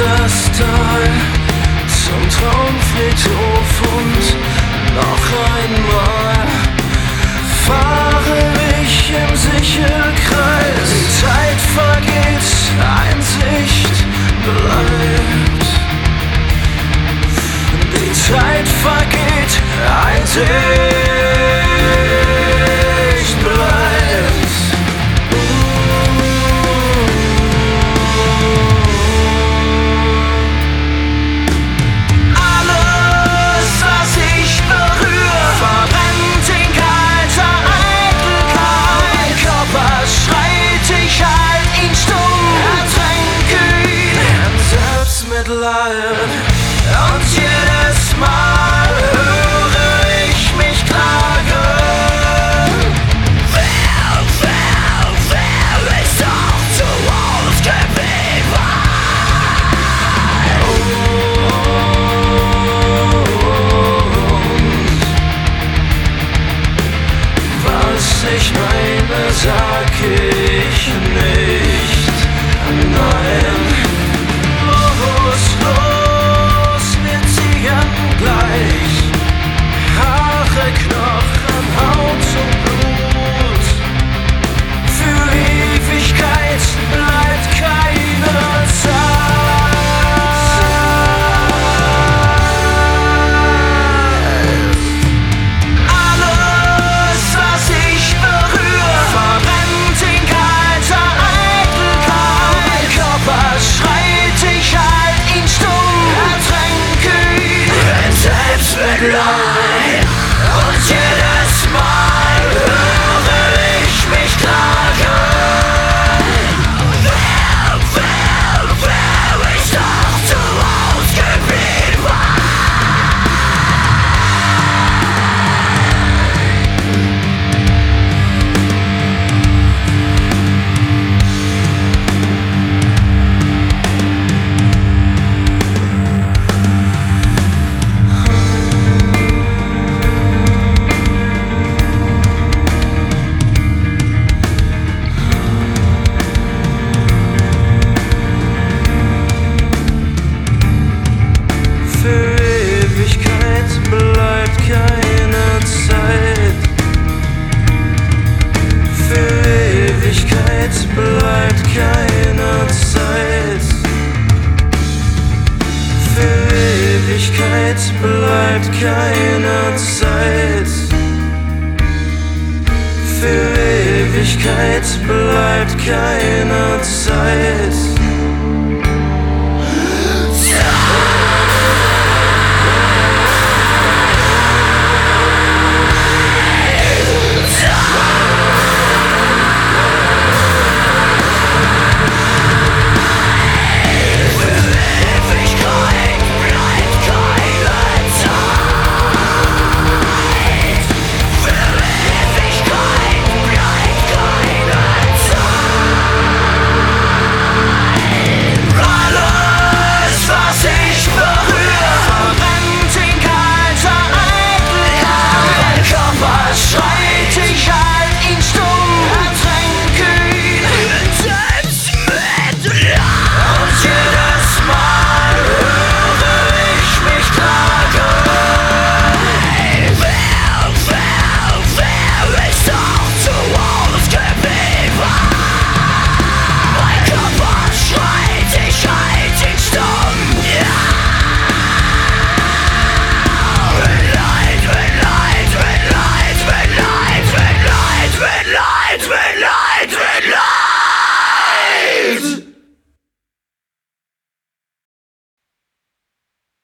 das Tal zum Traumfriedhof und noch einmal fahre ich im Sichelkreis. Die Zeit vergeht, Einsicht bleibt. Die Zeit vergeht, Einsicht bleibt. Alles, was ich berühre, verbrennt in kalter Eitelkeit. Mein Körper schreit, ich halt ihn stumm, ertränke ihn in Selbstmitleid. Und jedes Mal höre ich mich klagen. Wer ist doch zu uns geblieben? Was ich meine, sag ich nicht. Nein. Los, wir ziehen gleich. Haare, Knochen, Haut und Blut. Für Ewigkeit bleibt keine Zeit. Alles, was ich berühre, verbrennt in kalter Eitelkeit. Mein Körper schreit, ich halt ihn stumm, ertränke ihn in Selbstmitleid. Und jedes Mal höre ich mich klagen. Wer ist doch zu uns geblieben? Für Ewigkeit bleibt keine Zeit. Für Ewigkeit bleibt keine Zeit. Für Ewigkeit bleibt keine Zeit. Für Ewigkeit bleibt keine